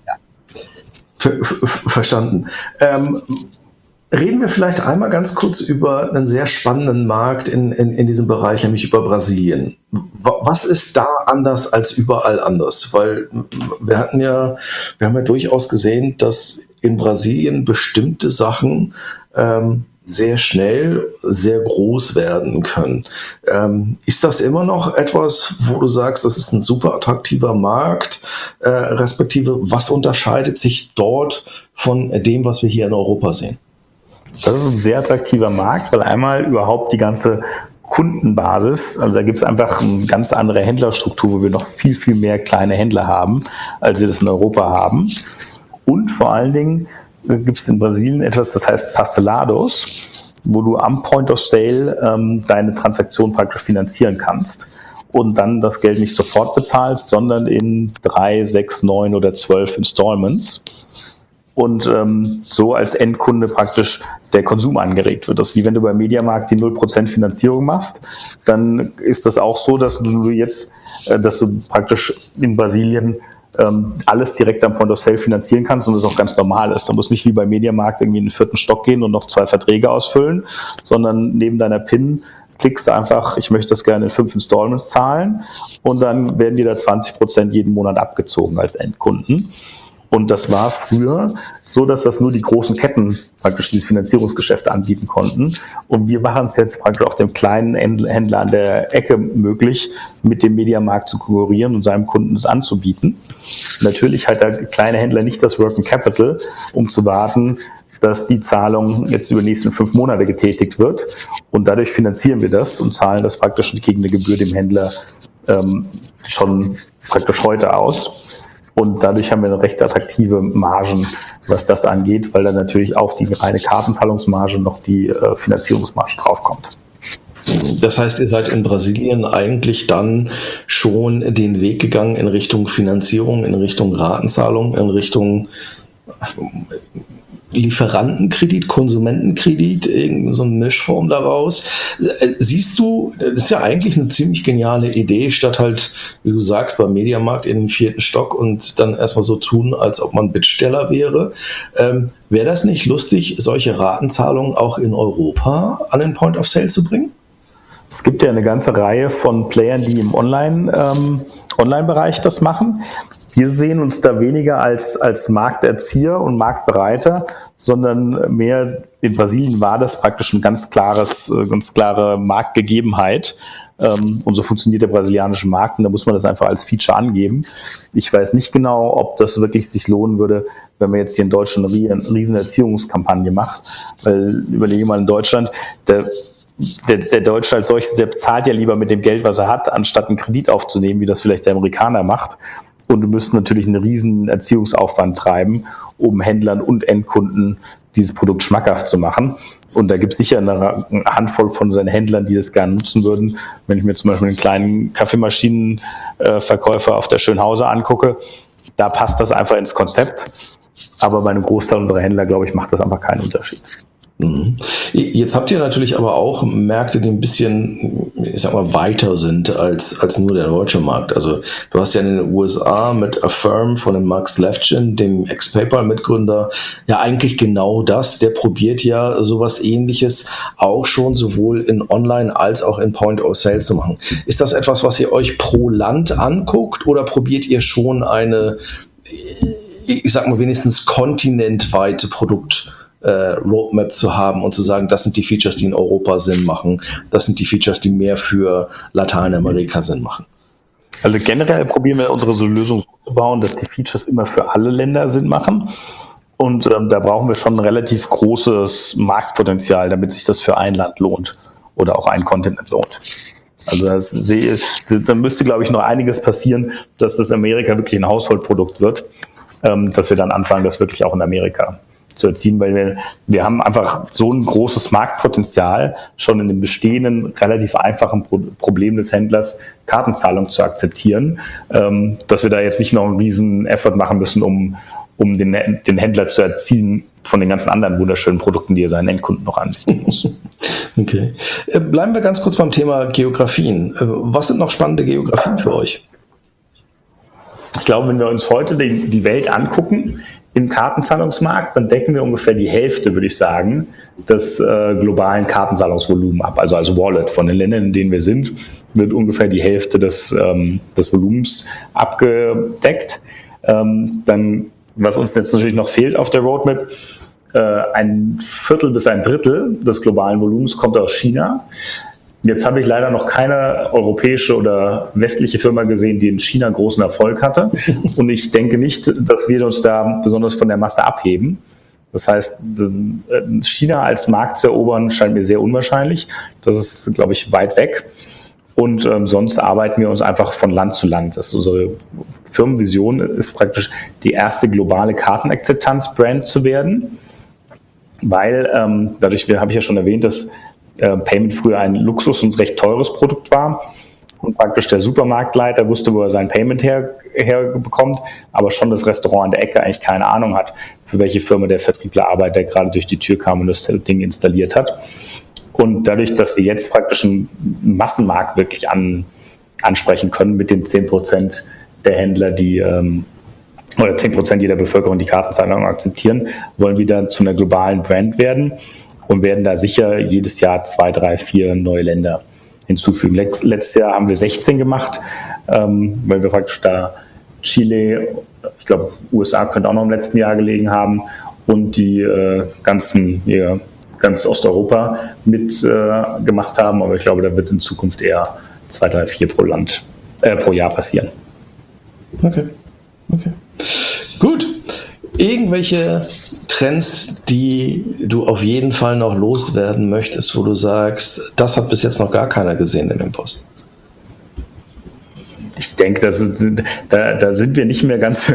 Ver- ver- verstanden. Ähm, Reden wir vielleicht einmal ganz kurz über einen sehr spannenden Markt in, in, in diesem Bereich, nämlich über Brasilien. Was ist da anders als überall anders? Weil wir hatten ja, wir haben ja durchaus gesehen, dass in Brasilien bestimmte Sachen ähm, sehr schnell sehr groß werden können. Ähm, ist das immer noch etwas, wo du sagst, das ist ein super attraktiver Markt, äh, respektive was unterscheidet sich dort von dem, was wir hier in Europa sehen? Das ist ein sehr attraktiver Markt, weil einmal überhaupt die ganze Kundenbasis, also da gibt es einfach eine ganz andere Händlerstruktur, wo wir noch viel, viel mehr kleine Händler haben, als wir das in Europa haben. Und vor allen Dingen gibt es in Brasilien etwas, das heißt Pastelados, wo du am Point of Sale ähm, deine Transaktion praktisch finanzieren kannst und dann das Geld nicht sofort bezahlst, sondern in drei, sechs, neun oder zwölf Installments. Und ähm, so als Endkunde praktisch der Konsum angeregt wird. Das ist wie wenn du beim Mediamarkt die null Prozent Finanzierung machst, dann ist das auch so, dass du jetzt, äh, dass du praktisch in Brasilien ähm, alles direkt am Point of Sale finanzieren kannst und das auch ganz normal ist. Du musst nicht wie beim Mediamarkt irgendwie in den vierten Stock gehen und noch zwei Verträge ausfüllen, sondern neben deiner PIN klickst du einfach, ich möchte das gerne in fünf Installments zahlen und dann werden dir da zwanzig Prozent jeden Monat abgezogen als Endkunden. Und das war früher so, dass das nur die großen Ketten praktisch dieses Finanzierungsgeschäft anbieten konnten. Und wir machen es jetzt praktisch auch dem kleinen Händler an der Ecke möglich, mit dem Mediamarkt zu konkurrieren und seinem Kunden das anzubieten. Natürlich hat der kleine Händler nicht das Working Capital, um zu warten, dass die Zahlung jetzt über die nächsten fünf Monate getätigt wird. Und dadurch finanzieren wir das und zahlen das praktisch gegen eine Gebühr dem Händler ähm, schon praktisch heute aus. Und dadurch haben wir eine recht attraktive Margen, was das angeht, weil dann natürlich auf die reine Kartenzahlungsmarge noch die äh, Finanzierungsmarge draufkommt. Das heißt, ihr seid in Brasilien eigentlich dann schon den Weg gegangen in Richtung Finanzierung, in Richtung Ratenzahlung, in Richtung Lieferantenkredit, Konsumentenkredit, irgendeine so eine Mischform daraus. Siehst du, das ist ja eigentlich eine ziemlich geniale Idee, statt halt, wie du sagst, beim Mediamarkt in den vierten Stock und dann erstmal so tun, als ob man Bittsteller wäre. Ähm, wäre das nicht lustig, solche Ratenzahlungen auch in Europa an den Point of Sale zu bringen? Es gibt ja eine ganze Reihe von Playern, die im Online, ähm, Online-Bereich das machen. Wir sehen uns da weniger als, als Markterzieher und Marktbereiter, sondern mehr in Brasilien war das praktisch ein ganz klares, ganz klare Marktgegebenheit. Ähm, und so funktioniert der brasilianische Markt und da muss man das einfach als Feature angeben. Ich weiß nicht genau, ob das wirklich sich lohnen würde, wenn man jetzt hier in Deutschland eine riesen Erziehungskampagne macht. Weil, überlege mal in Deutschland, der Der, der Deutsche als solches, der bezahlt ja lieber mit dem Geld, was er hat, anstatt einen Kredit aufzunehmen, wie das vielleicht der Amerikaner macht. Und du müsstest natürlich einen riesen Erziehungsaufwand treiben, um Händlern und Endkunden dieses Produkt schmackhaft zu machen. Und da gibt es sicher eine Handvoll von seinen Händlern, die das gerne nutzen würden. Wenn ich mir zum Beispiel einen kleinen Kaffeemaschinenverkäufer auf der Schönhauser angucke, da passt das einfach ins Konzept. Aber bei einem Großteil unserer Händler, glaube ich, macht das einfach keinen Unterschied. Jetzt habt ihr natürlich aber auch Märkte, die ein bisschen, ich sag mal, weiter sind als, als nur der deutsche Markt. Also du hast ja in den U S A mit Affirm von dem Max Levchin, dem Ex-PayPal-Mitgründer, ja eigentlich genau das. Der probiert ja sowas Ähnliches auch schon sowohl in Online als auch in Point of Sale zu machen. Ist das etwas, was ihr euch pro Land anguckt oder probiert ihr schon eine, ich sag mal, wenigstens kontinentweite Produkt Uh, Roadmap zu haben und zu sagen, das sind die Features, die in Europa Sinn machen, das sind die Features, die mehr für Lateinamerika Sinn machen? Also generell probieren wir unsere Lösung so zu bauen, dass die Features immer für alle Länder Sinn machen und ähm, da brauchen wir schon ein relativ großes Marktpotenzial, damit sich das für ein Land lohnt oder auch ein Kontinent lohnt. Also das sehe, da müsste, glaube ich, noch einiges passieren, dass das Amerika wirklich ein Haushaltsprodukt wird, ähm, dass wir dann anfangen, das wirklich auch in Amerika zu erzielen, weil wir, wir haben einfach so ein großes Marktpotenzial, schon in dem bestehenden, relativ einfachen Pro- Problem des Händlers, Kartenzahlung zu akzeptieren, ähm, dass wir da jetzt nicht noch einen riesen Effort machen müssen, um, um den, den Händler zu erziehen von den ganzen anderen wunderschönen Produkten, die er seinen Endkunden noch anbieten muss. Okay. Bleiben wir ganz kurz beim Thema Geografien. Was sind noch spannende Geografien für euch? Ich glaube, wenn wir uns heute die, die Welt angucken, im Kartenzahlungsmarkt, dann decken wir ungefähr die Hälfte, würde ich sagen, des äh, globalen Kartenzahlungsvolumens ab. Also als Wallet von den Ländern, in denen wir sind, wird ungefähr die Hälfte des, ähm, des Volumens abgedeckt. Ähm, dann, was uns jetzt natürlich noch fehlt auf der Roadmap, äh, ein Viertel bis ein Drittel des globalen Volumens kommt aus China. Jetzt habe ich leider noch keine europäische oder westliche Firma gesehen, die in China großen Erfolg hatte. Und ich denke nicht, dass wir uns da besonders von der Masse abheben. Das heißt, China als Markt zu erobern, scheint mir sehr unwahrscheinlich. Das ist, glaube ich, weit weg. Und ähm, sonst arbeiten wir uns einfach von Land zu Land. Das ist unsere Firmenvision, ist praktisch die erste globale Kartenakzeptanz-Brand zu werden. Weil ähm, dadurch, habe ich ja schon erwähnt, dass Payment früher ein Luxus- und recht teures Produkt war und praktisch der Supermarktleiter wusste, wo er sein Payment her, herbekommt, aber schon das Restaurant an der Ecke eigentlich keine Ahnung hat, für welche Firma der Vertriebler arbeitet, der gerade durch die Tür kam und das Ding installiert hat. Und dadurch, dass wir jetzt praktisch einen Massenmarkt wirklich an, ansprechen können mit den zehn Prozent der Händler, die ähm, oder zehn Prozent jeder Bevölkerung die Kartenzahlung akzeptieren, wollen wir dann zu einer globalen Brand werden und werden da sicher jedes Jahr zwei, drei, vier neue Länder hinzufügen. Letztes Jahr haben wir sechzehn gemacht, ähm, weil wir praktisch da Chile, ich glaube U S A könnte auch noch im letzten Jahr gelegen haben und die äh, ganzen, ja, ganz Osteuropa mit äh, gemacht haben. Aber ich glaube, da wird in Zukunft eher zwei, drei, vier pro Land, äh, pro Jahr passieren. Okay, okay. Gut. Irgendwelche Trends, die du auf jeden Fall noch loswerden möchtest, wo du sagst, das hat bis jetzt noch gar keiner gesehen in dem Post? Ich denke, das ist, da, da sind wir nicht mehr ganz,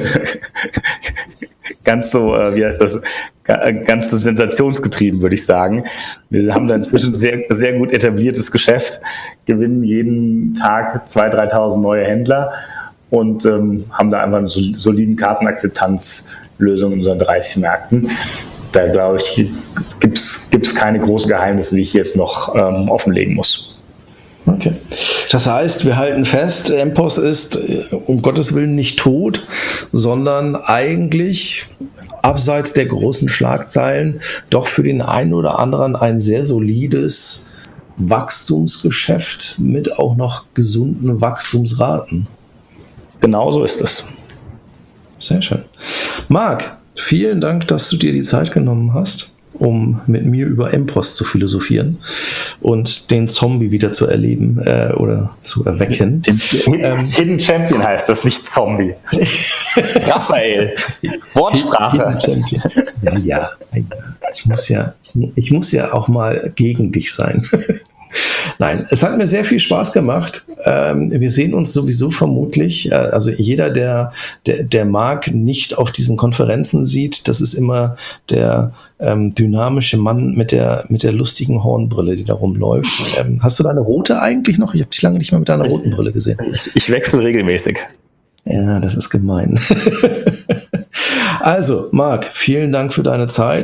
ganz so, wie heißt das, ganz so sensationsgetrieben, würde ich sagen. Wir haben da inzwischen sehr, sehr gut etabliertes Geschäft, gewinnen jeden Tag zweitausend, dreitausend neue Händler und ähm, haben da einfach eine soliden Kartenakzeptanzlösung in unseren dreißig Märkten. Da, glaube ich, gibt es keine großen Geheimnisse, die ich jetzt noch ähm, offenlegen muss. Okay. Das heißt, wir halten fest, M P O S ist um Gottes Willen nicht tot, sondern eigentlich abseits der großen Schlagzeilen doch für den einen oder anderen ein sehr solides Wachstumsgeschäft mit auch noch gesunden Wachstumsraten. Genau so ist es. Sehr schön. Marc, vielen Dank, dass du dir die Zeit genommen hast, um mit mir über M P O S zu philosophieren und den Zombie wieder zu erleben äh, oder zu erwecken. Ähm, Hidden Champion heißt das, nicht Zombie. Raphael, Wortsprache. Hidden Champion. Ja, ja, ja. Ich muss ja, ich muss ja auch mal gegen dich sein. Nein, es hat mir sehr viel Spaß gemacht. Ähm, wir sehen uns sowieso vermutlich, äh, also jeder, der, der, der Marc nicht auf diesen Konferenzen sieht, das ist immer der ähm, dynamische Mann mit der, mit der lustigen Hornbrille, die da rumläuft. Ähm, hast du deine rote eigentlich noch? Ich habe dich lange nicht mehr mit deiner roten Brille gesehen. Ich, ich wechsle regelmäßig. Ja, das ist gemein. Also, Marc, vielen Dank für deine Zeit.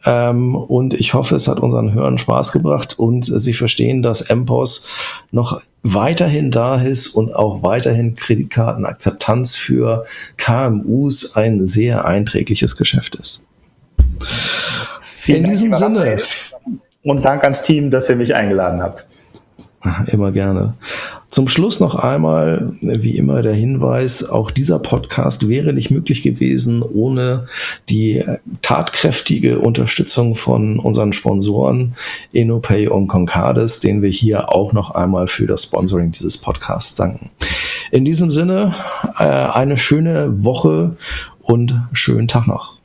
Ähm, und ich hoffe, es hat unseren Hörern Spaß gebracht und sie verstehen, dass M P O S noch weiterhin da ist und auch weiterhin Kreditkartenakzeptanz für K M Us ein sehr einträgliches Geschäft ist. Vielen In diesem Dank, Sinne. Und Dank ans Team, dass ihr mich eingeladen habt. Immer gerne. Zum Schluss noch einmal, wie immer, der Hinweis, auch dieser Podcast wäre nicht möglich gewesen ohne die tatkräftige Unterstützung von unseren Sponsoren InnoPay und Concardis, denen wir hier auch noch einmal für das Sponsoring dieses Podcasts danken. In diesem Sinne, eine schöne Woche und schönen Tag noch.